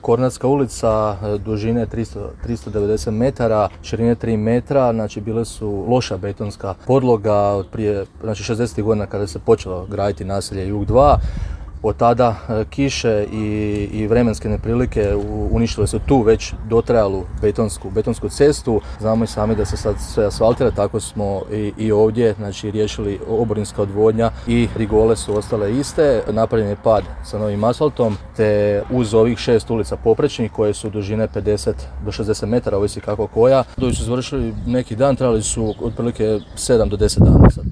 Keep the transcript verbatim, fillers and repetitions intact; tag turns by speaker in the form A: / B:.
A: Kornatska ulica dužine tristo devedeset metara, širine tri metra, znači bile su loša betonska podloga od prije, znači šezdesetih godina kada se počelo graditi naselje Jug dva. Od tada kiše i, i vremenske neprilike uništile su tu već dotrajalu betonsku, betonsku cestu. Znamo i sami da se sad sve asfaltira, tako smo i, i ovdje znači, riješili oborinska odvodnja i rigole su ostale iste. Napravljen je pad sa novim asfaltom, te uz ovih šest ulica poprečnih koje su dužine pedeset do šezdeset metara, ovisi kako koja. Dođu su završili neki dan, trebali su otprilike sedam do deset dana sad.